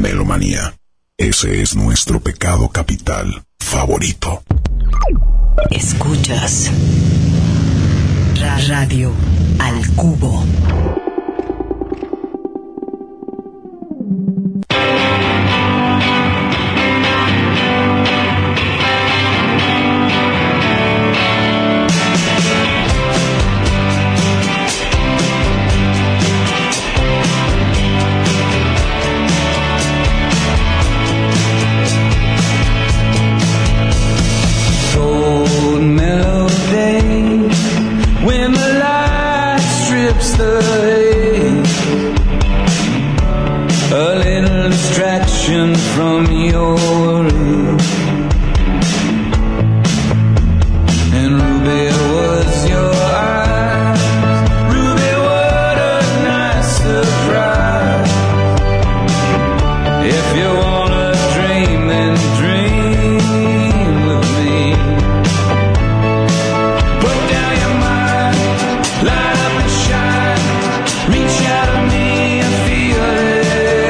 melomanía. Ese es nuestro pecado capital favorito. Escuchas Radio al Cubo. From your room, and Ruby was your eyes. Ruby, what a nice surprise. If you wanna dream, then dream with me. Put down your mind, light up and shine. Reach out to me and feel it.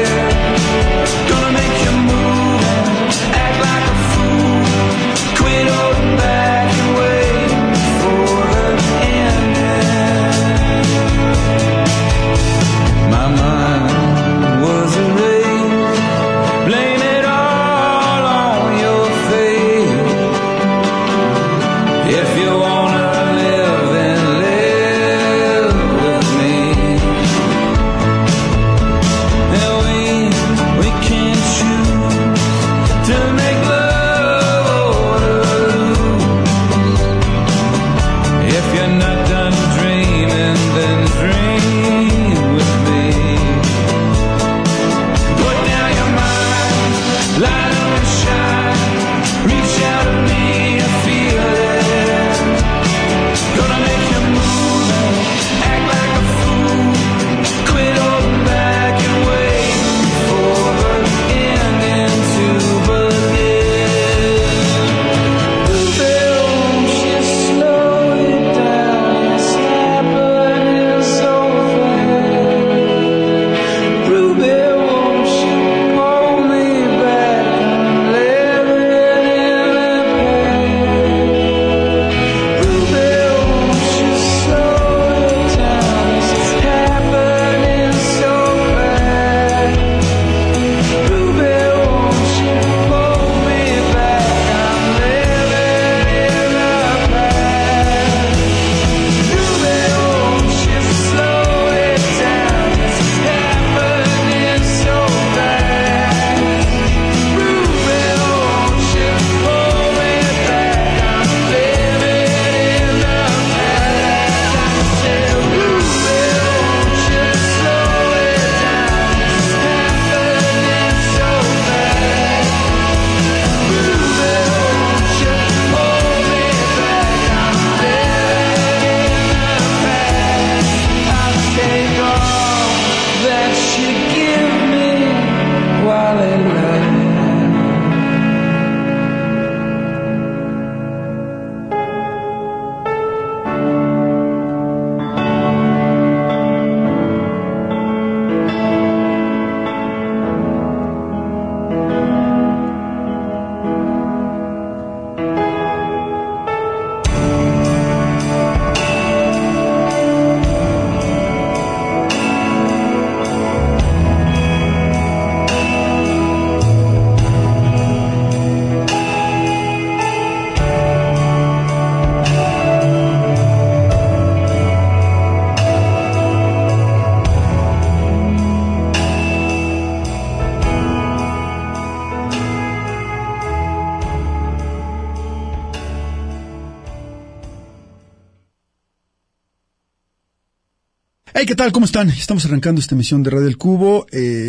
Hey, ¿qué tal? ¿Cómo están? Estamos arrancando esta emisión de Radio El Cubo,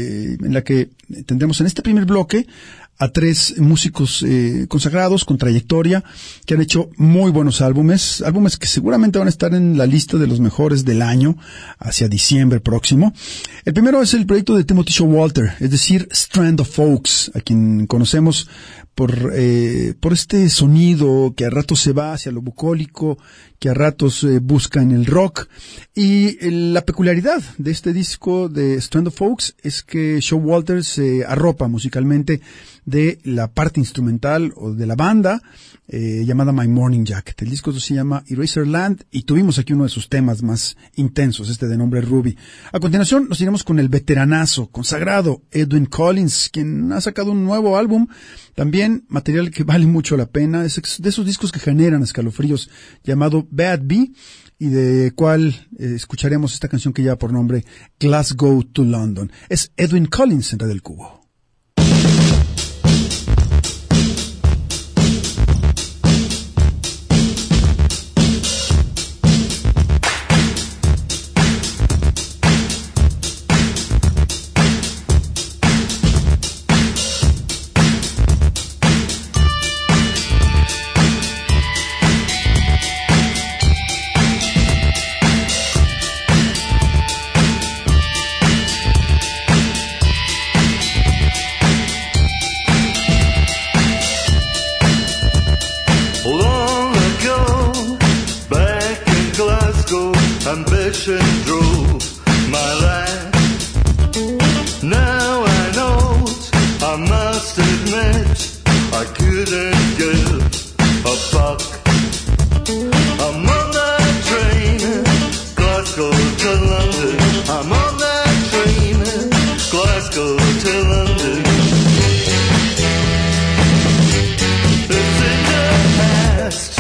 en la que tendremos en este primer bloque a tres músicos consagrados con trayectoria que han hecho muy buenos álbumes que seguramente van a estar en la lista de los mejores del año hacia diciembre próximo. El primero es el proyecto de Timothy Showalter, es decir, Strand of Folks, a quien conocemos por este sonido que a ratos se va hacia lo bucólico, que a ratos busca en el rock. Y la peculiaridad de este disco de Strand of Folks es que Showalter se arropa musicalmente de la parte instrumental o de la banda llamada My Morning Jacket. El disco se llama Eraserland y tuvimos aquí uno de sus temas más intensos, de nombre Ruby. A continuación nos iremos con el veteranazo, consagrado Edwyn Collins, quien ha sacado un nuevo álbum, también material que vale mucho la pena, es de esos discos que generan escalofríos, llamado Bad Bee, y de cual escucharemos esta canción que lleva por nombre Glasgow to London. Es Edwyn Collins en Radio del Cubo. Ambition drove my life. Now I know it, I must admit I couldn't give a fuck. I'm on that train, Glasgow to London. I'm on that train, Glasgow to London. It's in the past.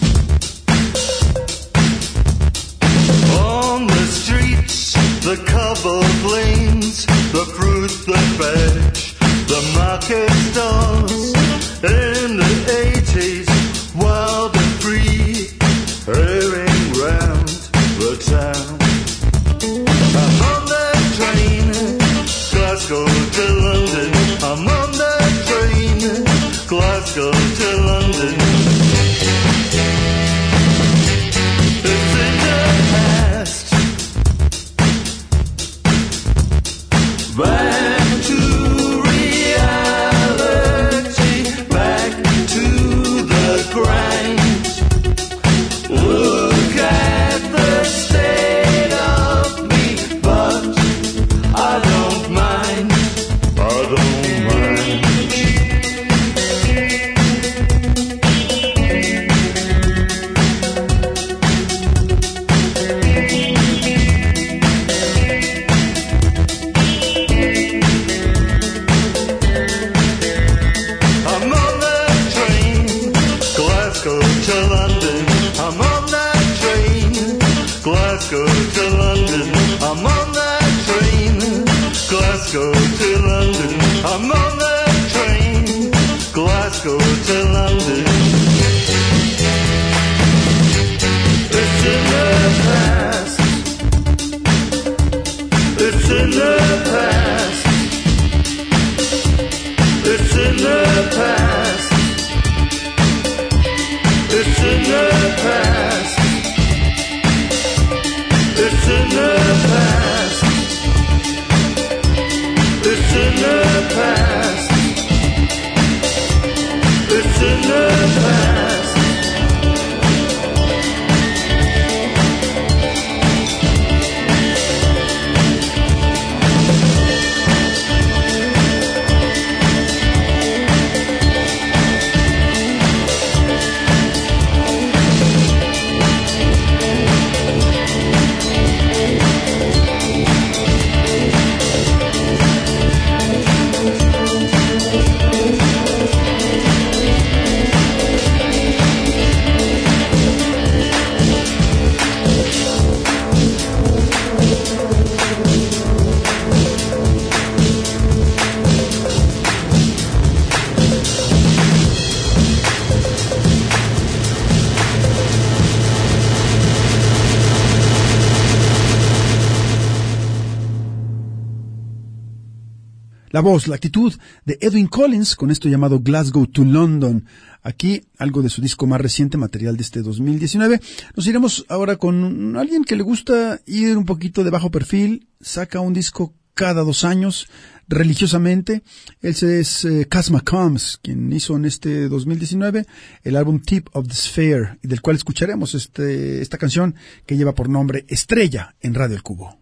The cobbled lanes, the fruit, the veg, the market stalls. In the 80s, wild and free, airing round the town. I'm on that train, Glasgow to London. I'm on that train, Glasgow to London. It's in the past. Back to reality, back to the grind. Look at the state of me, but I don't mind, I don't mind. Glasgow to London, I'm on that train. Glasgow to London, I'm on that train. Glasgow to London. It's in the past. It's in the past. It's in the past. It's in the past. It's in the past. It's in the past. It's in the past. La voz, la actitud de Edwyn Collins con esto llamado Glasgow to London. Aquí algo de su disco más reciente, material de este 2019. Nos iremos ahora con alguien que le gusta ir un poquito de bajo perfil. Saca un disco cada 2 años, religiosamente. Él es Cass McCombs, quien hizo en este 2019 el álbum Tip of the Sphere, y del cual escucharemos esta canción que lleva por nombre Estrella en Radio El Cubo.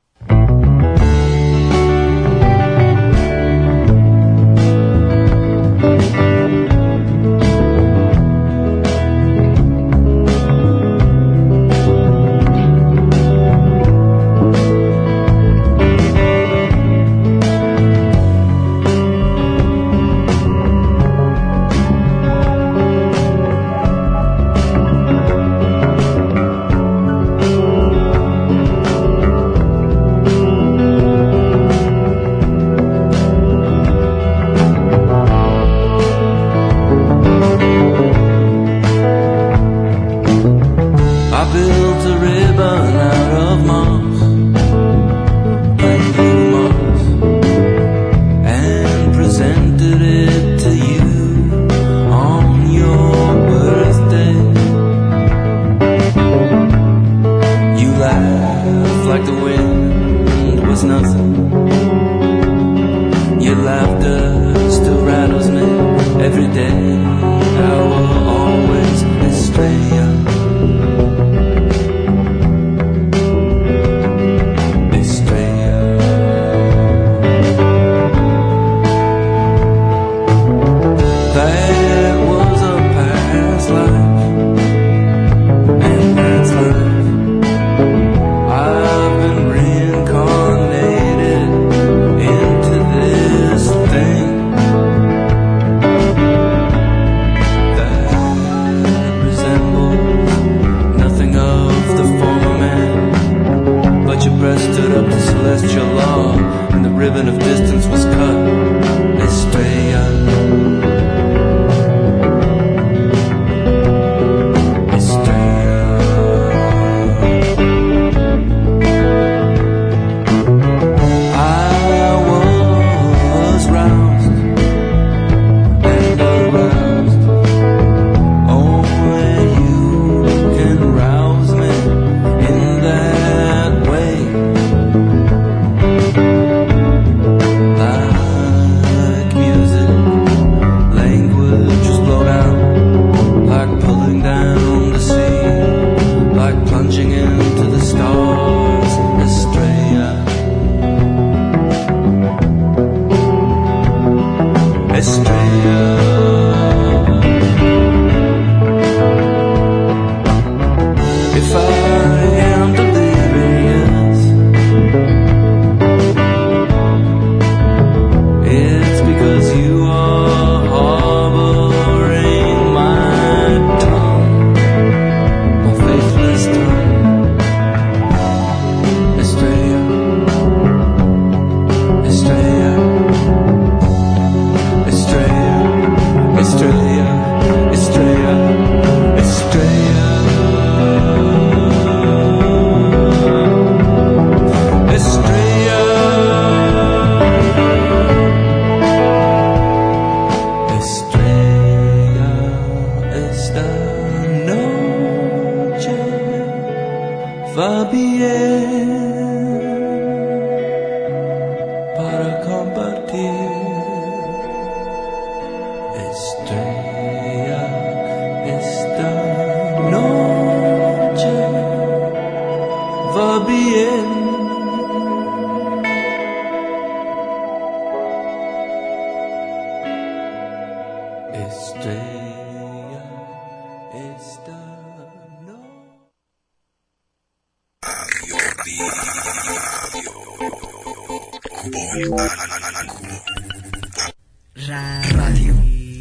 Radio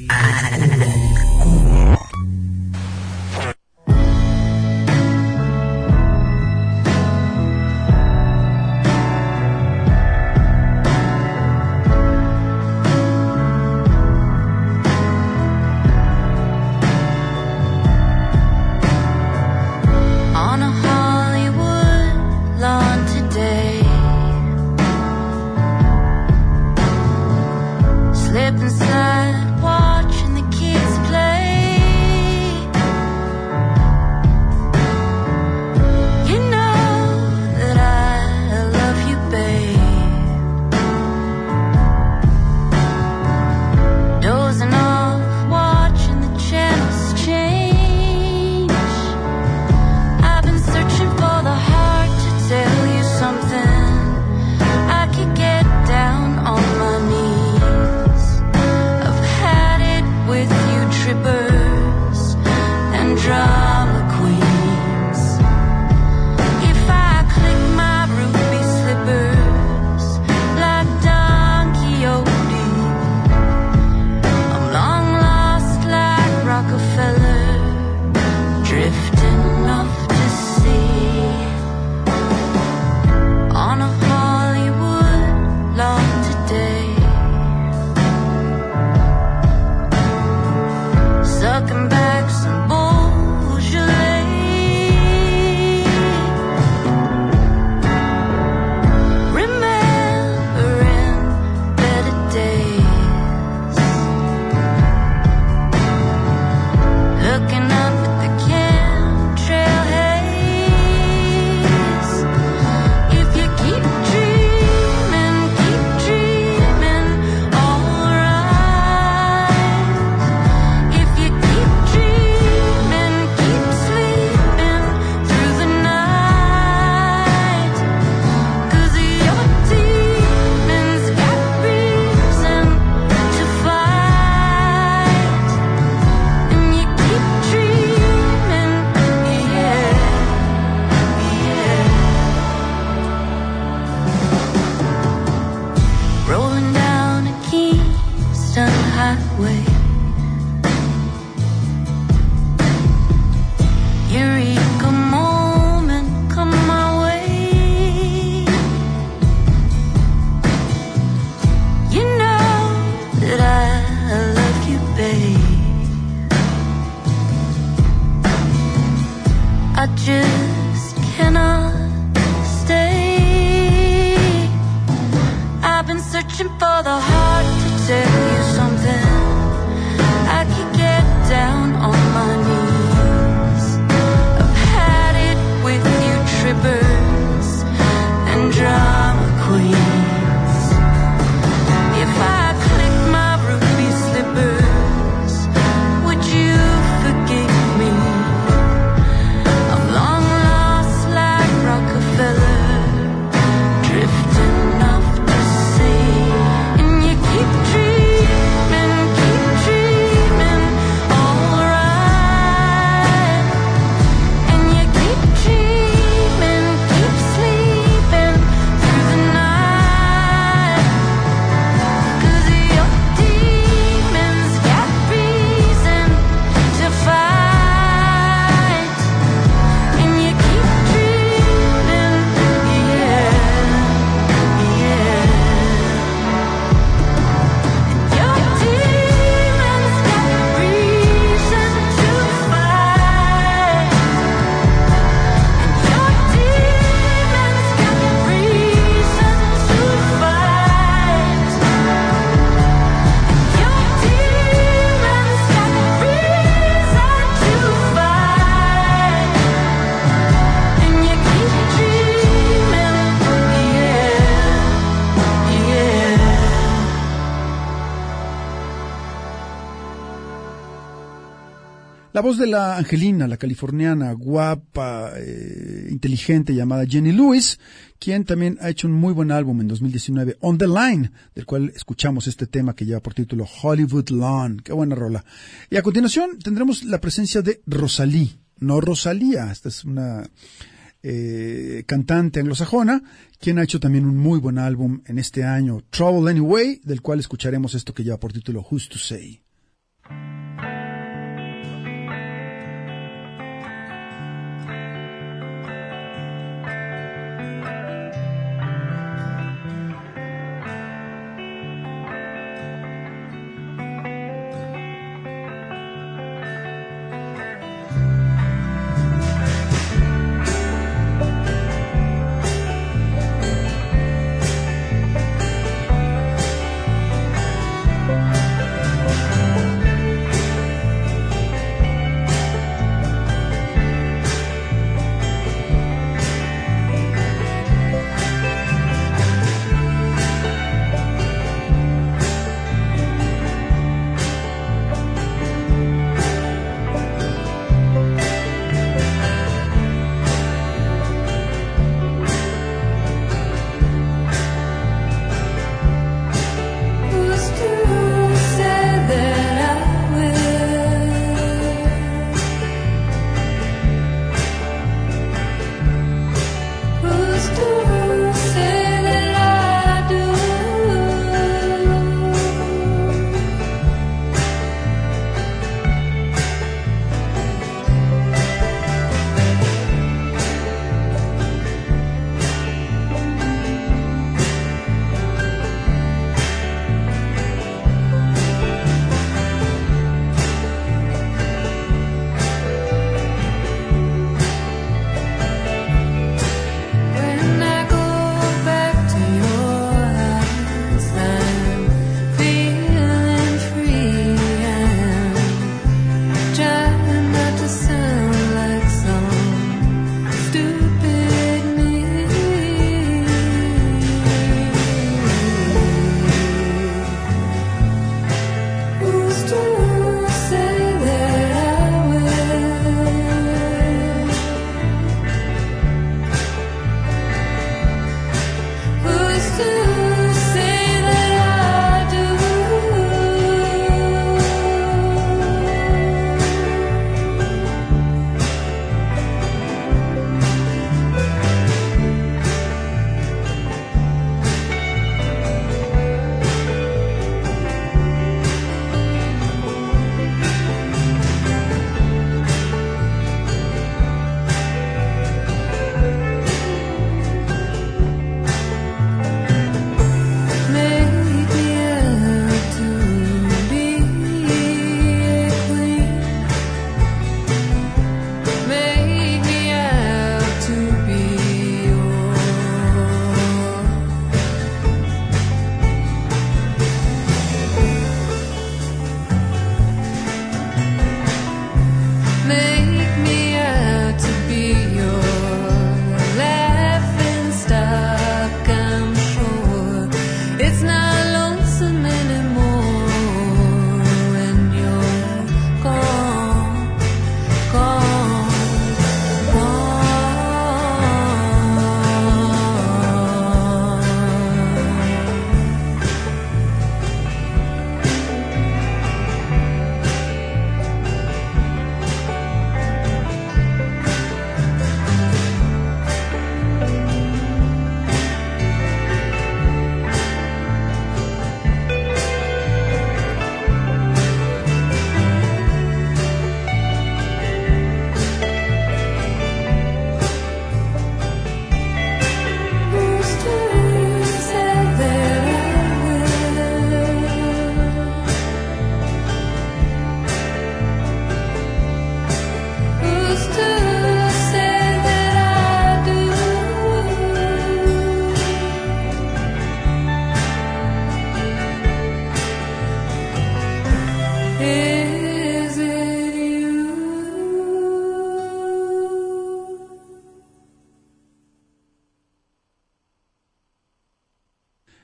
On a Hollywood lawn today, slip inside, watching the kids play. You know that I love you, babe. highway. Eureka moment come my way. You know that I love you, babe. I just cannot stay. I've been searching for the heart to tell you something. I could get down on my knees. I've had it with you trippers and drama queens. If I click my ruby slippers, would you forgive me? I'm long lost like Rockefeller, drifting off to sea. And you keep dreaming, alright. And you keep dreaming, keep sleeping through the night. 'Cause your demons got reason to fight. And you keep dreaming, yeah, yeah. Your demons got reason to fight. Your demons got reason to fight. Your demons got reason to fight. And you keep dreaming, yeah, yeah. La voz de la Angelina, la californiana, guapa, inteligente, llamada Jenny Lewis, quien también ha hecho un muy buen álbum en 2019, On the Line, del cual escuchamos este tema que lleva por título Hollywood Lawn. Qué buena rola. Y a continuación tendremos la presencia de Rosalía, no Rosalía. Esta es una cantante anglosajona, quien ha hecho también un muy buen álbum en este año, Trouble Anyway, del cual escucharemos esto que lleva por título Who's to Say.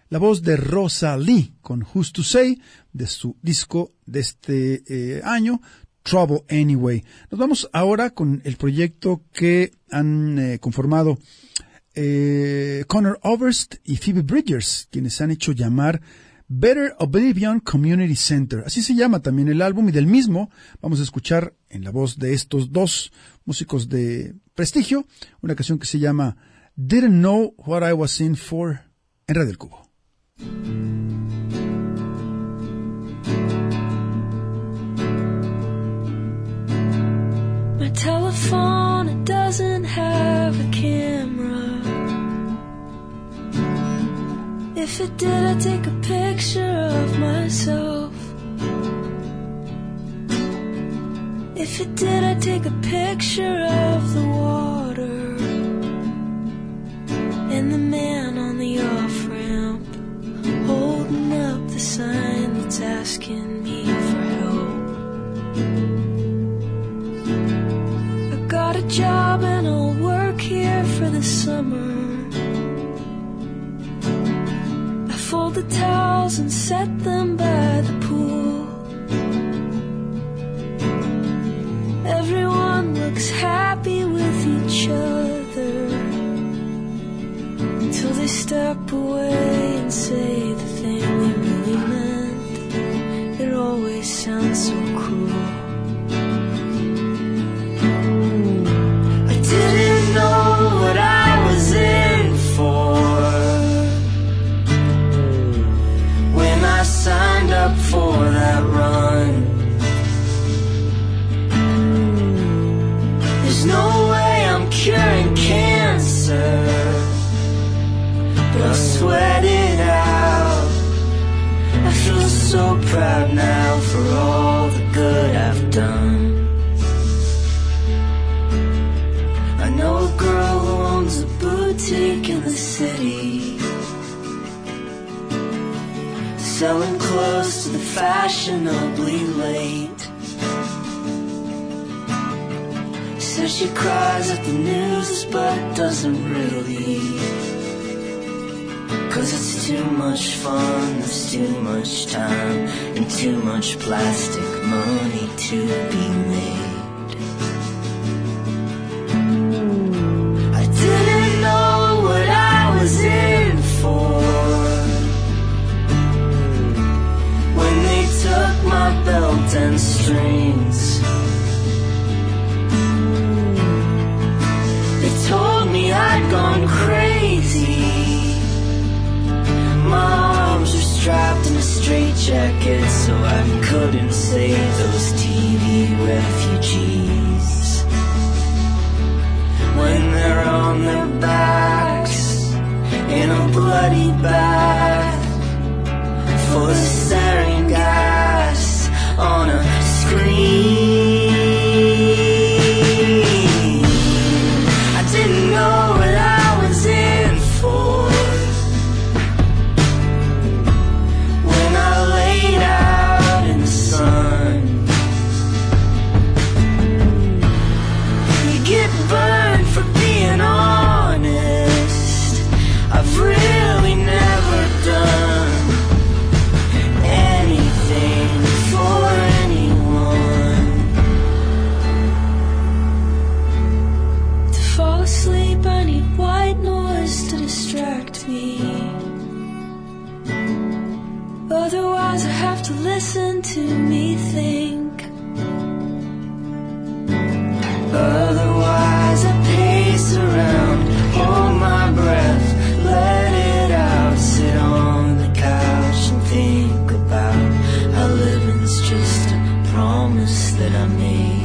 la voz de Rosa Lee con Who's to Say de su disco de este año, Trouble Anyway. Nos vamos ahora con el proyecto que han conformado Connor Oberst y Phoebe Bridgers, quienes han hecho llamar Better Oblivion Community Center. Así se llama también el álbum, y del mismo vamos a escuchar en la voz de estos dos músicos de prestigio una canción que se llama Didn't Know What I Was In For en Radio El Cubo. My telephone, it doesn't have a camera. If it did, I'd take a picture of myself. If it did, I'd take a picture of the water and the man on the off-ramp holding up the sign that's asking me for help. I got a job and I'll work here for the summer. Fold the towels and set them by the pool. Everyone looks happy with each other until they step away and say the thing they really meant. It always sounds so cruel. I didn't know what I was in for. Signed up for that run. There's no way I'm curing cancer, but I'll sweat it out. I feel so proud now for all the good I've done. I know a girl who owns a boutique in the city, selling clothes to the fashionably late. Says she cries at the news but doesn't really, 'cause it's too much fun, there's too much time and too much plastic money to be made. I didn't know what I was in for when they took my belt and strings. They told me I'd gone crazy. My arms were strapped in a straitjacket so I couldn't save those TV refugees. When they're on their backs in a bloody bath full of sarin gas on a screen. I didn't know what I was in for when I laid out in the sun. You get burned for being honest. I've really never done anything for anyone. To fall asleep I need white noise to distract me. Otherwise I have to listen to me think. Otherwise I pace around, hold my breath, let it out, sit on the couch and think about how living's just a promise that I made.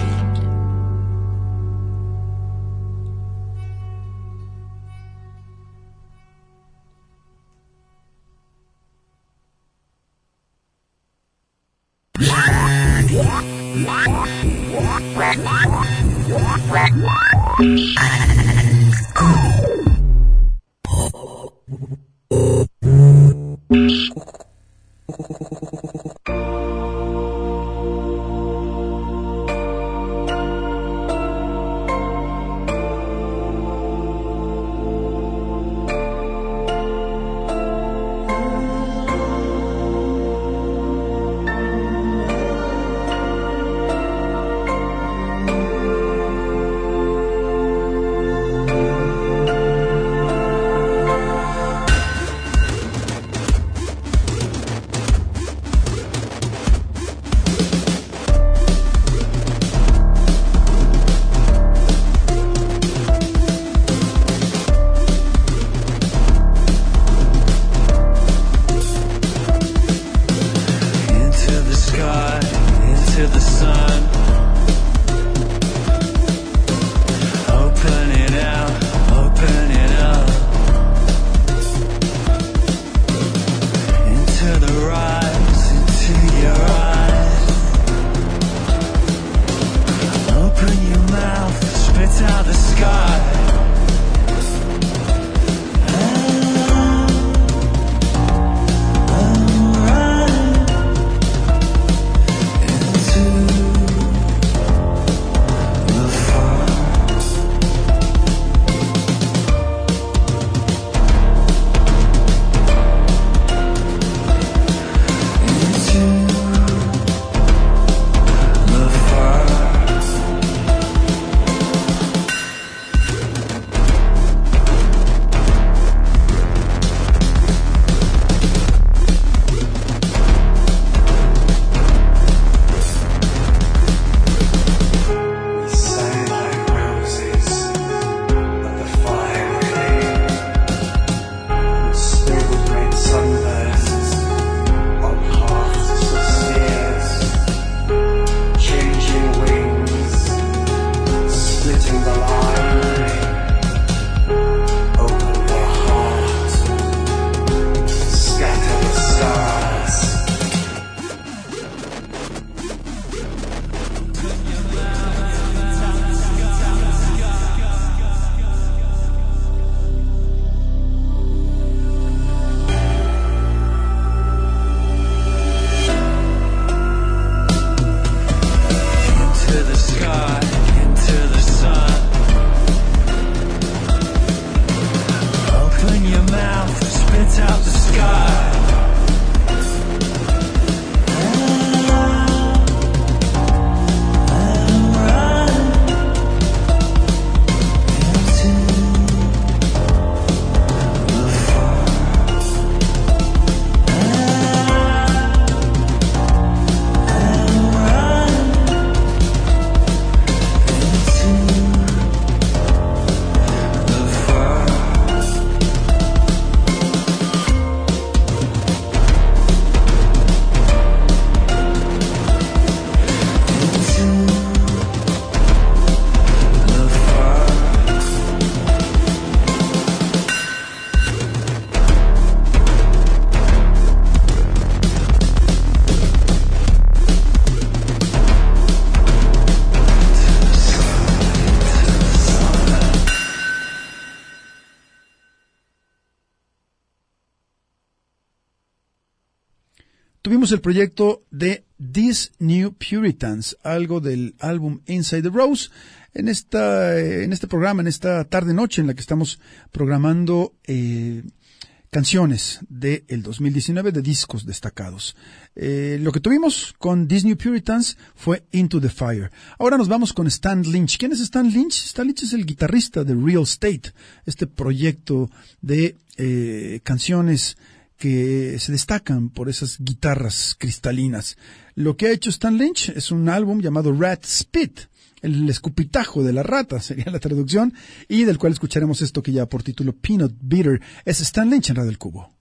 tuvimos el proyecto de These New Puritans, algo del álbum Inside the Rose, en este programa, en esta tarde-noche en la que estamos programando canciones del 2019 de discos destacados. Lo que tuvimos con These New Puritans fue Into the Fire. Ahora nos vamos con Stan Lynch. ¿Quién es Stan Lynch? Stan Lynch es el guitarrista de Real Estate, este proyecto de canciones que se destacan por esas guitarras cristalinas. Lo que ha hecho Stan Lynch es un álbum llamado Rat Spit, el escupitajo de la rata sería la traducción, y del cual escucharemos esto que lleva por título Peanut Bitter. Es Stan Lynch en Radio El Cubo.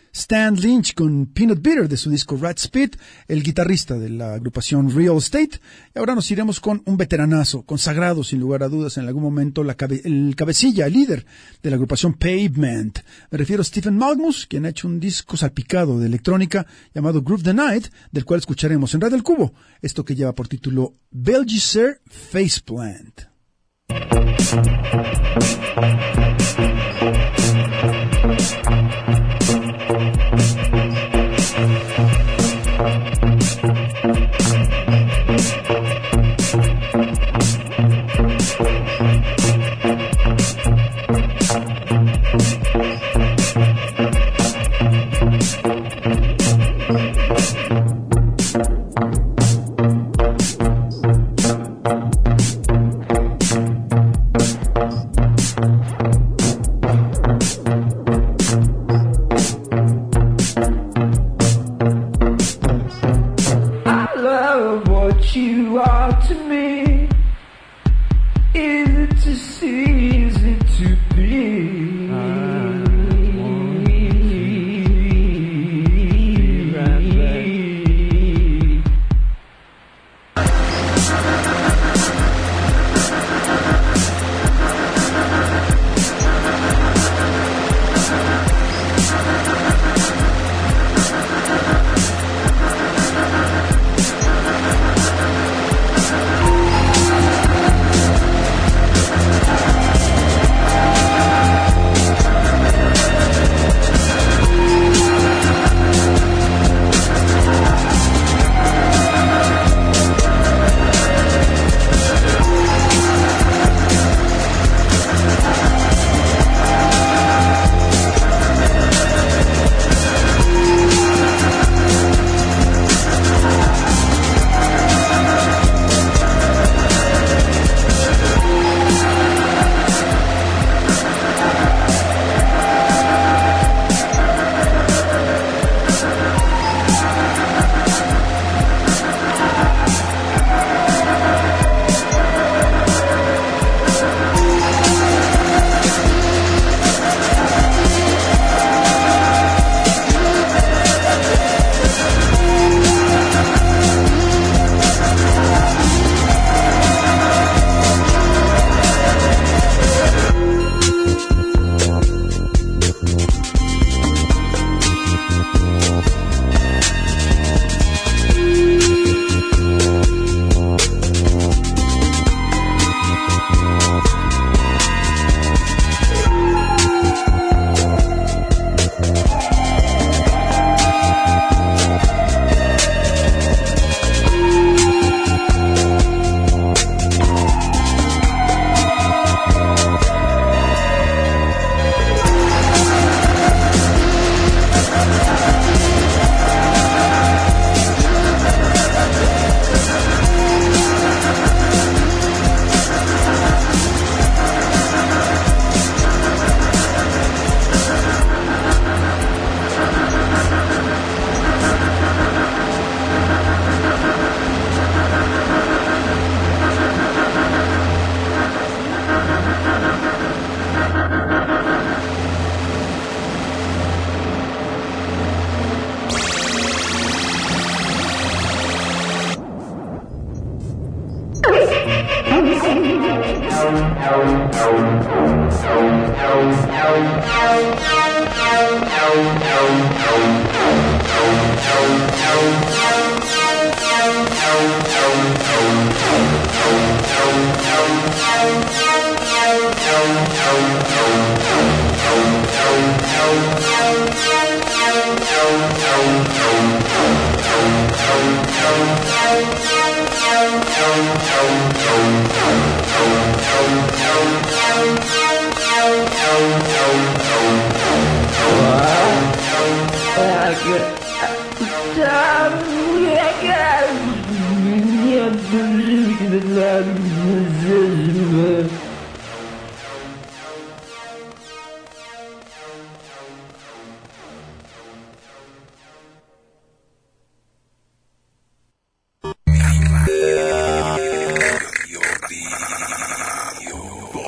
Stan Lynch con Peanut Bitter de su disco Rat Spit, el guitarrista de la agrupación Real Estate. Y ahora nos iremos con un veteranazo, consagrado sin lugar a dudas en algún momento el cabecilla, el líder de la agrupación Pavement. Me refiero a Stephen Malmus, quien ha hecho un disco salpicado de electrónica llamado Groove the Night, del cual escucharemos en Radio El Cubo, esto que lleva por título Belgischer Faceplant.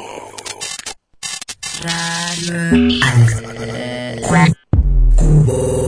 Radio Al Cubo.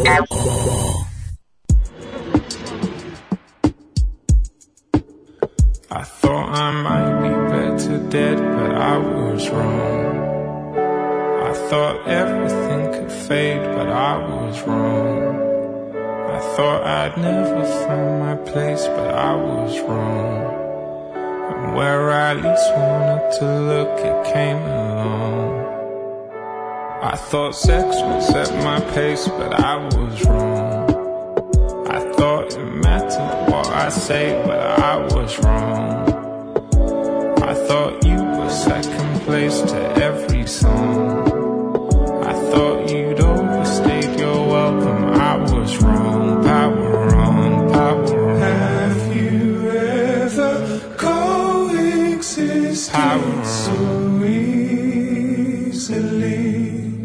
I thought I might be better dead, but I was wrong. I thought everything could fade, but I was wrong. I thought I'd never find my place, but I was wrong. And where I least wanted to look, it came along. I thought sex would set my pace, but I was wrong. I thought it mattered what I say, but I was wrong. I thought you were second place to every song. I thought you'd overstayed your welcome, I was wrong. Power on, power on. Have you ever coexisted Power so easily?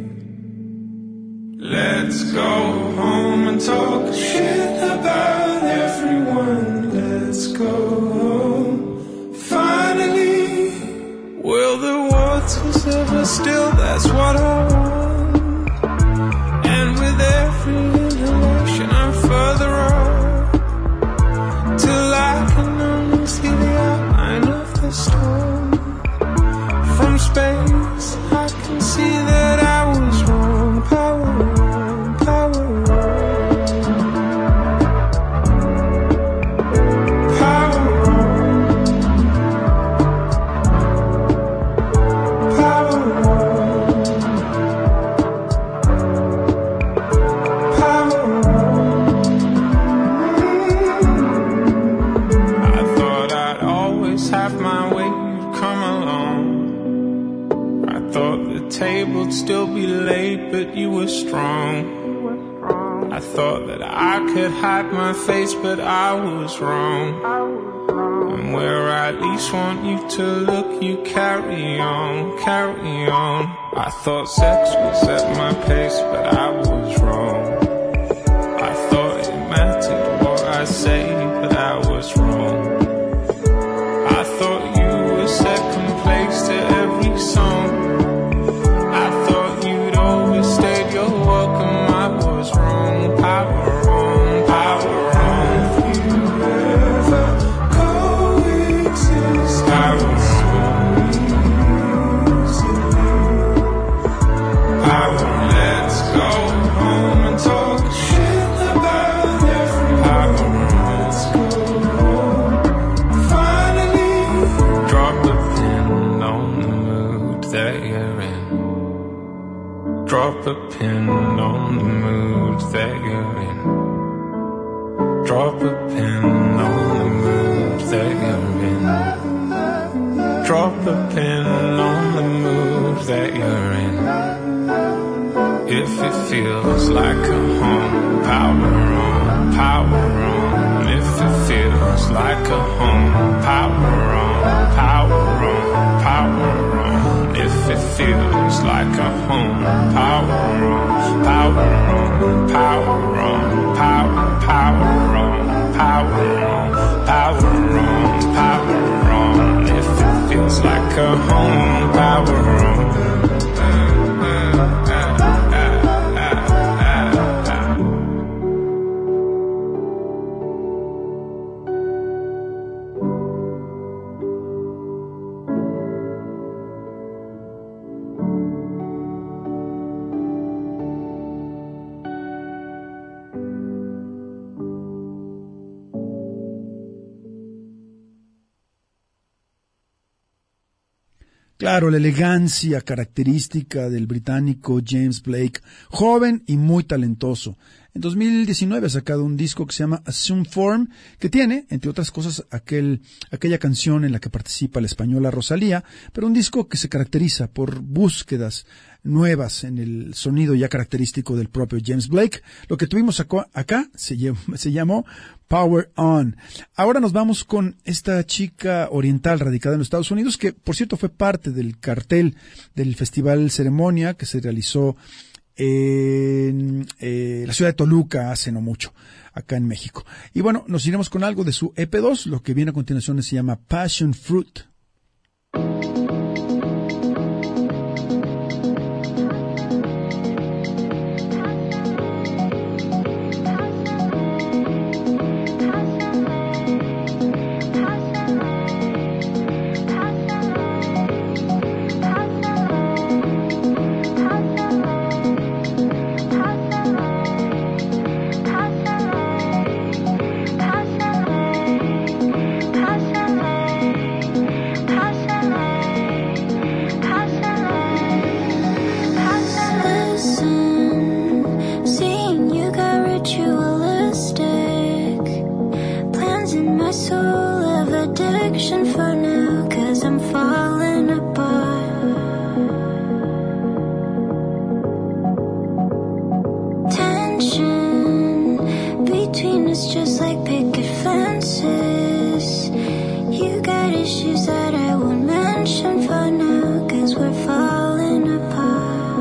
Let's go home and talk shit about everyone. Let's go home, finally. Will the waters ever still? That's what I want. And with every inhalation I'm further up, till I can only see the outline of the storm. From space I can see that I was wrong. Power on, power on. Power on. Power on. Power on. I thought I'd always have my way, you'd come along. I thought the table'd still be laid, but you were strong. I thought that I could hide my face, but I was wrong. And where I least want you to look, you carry on, carry on. I thought sex would set my pace, but I was wrong. I thought it mattered what I say, but I was wrong. I thought you were second place to every song. I thought you'd always stayed your welcome, I was wrong. Power on, power on. Have you ever coexisted Power so on, easily? power on. Let's go home and talk shit about everyone. Power on. Let's go home, finally. Drop a pin on the mood that you're in. Drop a pin on the mood that you're in. Drop a pin on the mood that you're in. Drop a pin on the mood that you're in. If it feels like a home, power on, power on. If it feels like a home, power on, power on, power on. If it feels like a home, power on, power on, power on, power, power on, power on, power on, power on. If it feels like a home, power on. Claro, la elegancia característica del británico James Blake, joven y muy talentoso. En 2019 ha sacado un disco que se llama Assume Form, que tiene, entre otras cosas, aquella canción en la que participa la española Rosalía, pero un disco que se caracteriza por búsquedas nuevas en el sonido ya característico del propio James Blake. Lo que tuvimos acá se llamó Power On. Ahora nos vamos con esta chica oriental radicada en los Estados Unidos, que por cierto fue parte del cartel del Festival Ceremonia que se realizó en la ciudad de Toluca hace no mucho, acá en México. Y bueno, nos iremos con algo de su EP2, lo que viene a continuación se llama Passion Fruit. protection for now, 'cause I'm falling apart. Tension between us just like picket fences. You got issues that I won't mention for now, 'cause we're falling apart.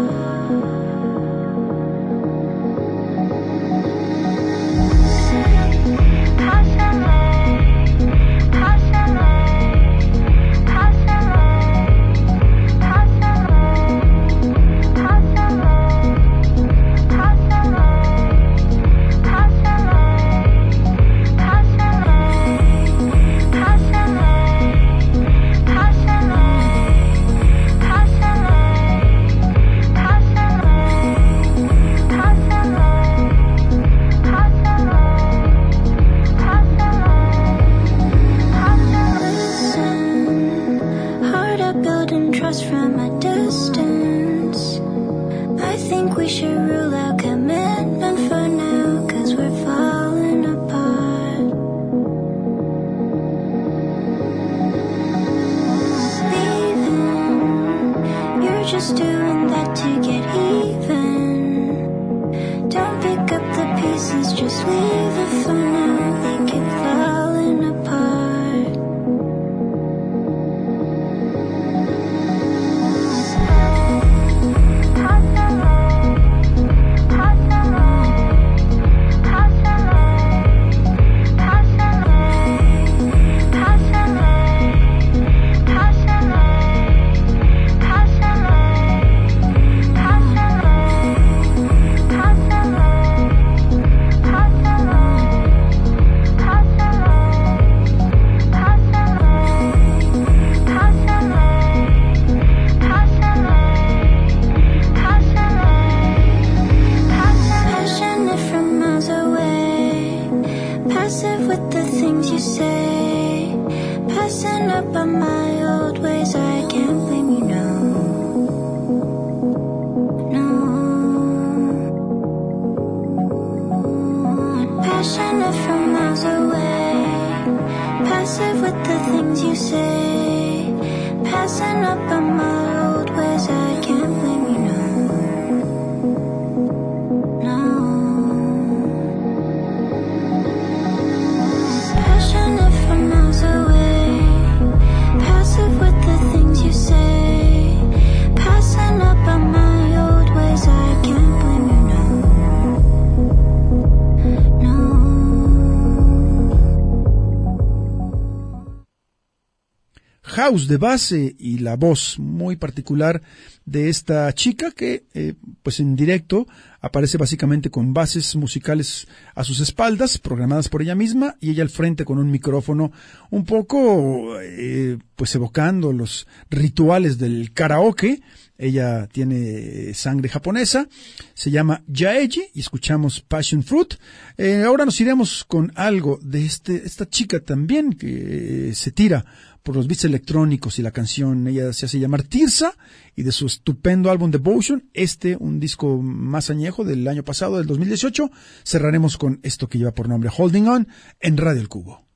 House de base y la voz muy particular de esta chica que pues en directo aparece básicamente con bases musicales a sus espaldas programadas por ella misma y ella al frente con un micrófono un poco pues evocando los rituales del karaoke. Ella tiene sangre japonesa, se llama Yaeji y escuchamos Passion Fruit. Ahora nos iremos con algo de esta chica también que se tira por los beats electrónicos y la canción. Ella se hace llamar Tirsa y de su estupendo álbum Devotion, un disco más añejo del año pasado, del 2018, cerraremos con esto que lleva por nombre Holding On en Radio El Cubo.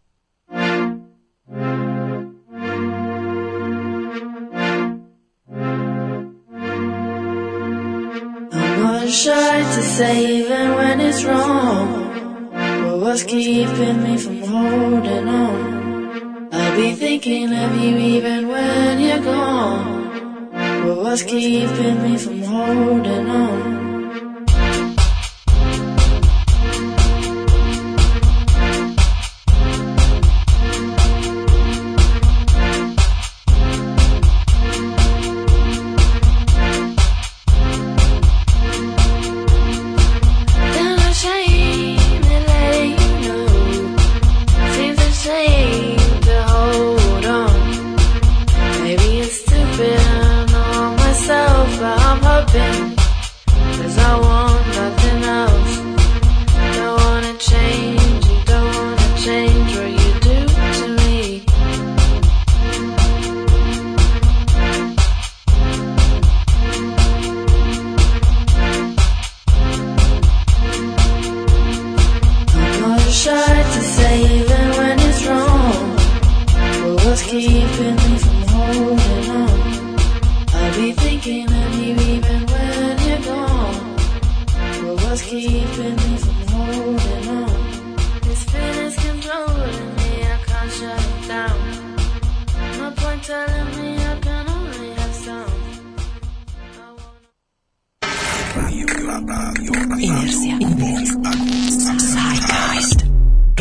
Shy to say even when it's wrong, but what's keeping me from holding on? I'll be thinking of you even when you're gone, but what's keeping me from holding on?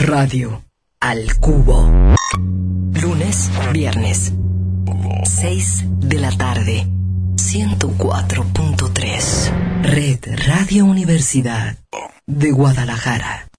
Radio al Cubo. Lunes, viernes, 6 de la tarde. 104.3. Red Radio Universidad de Guadalajara.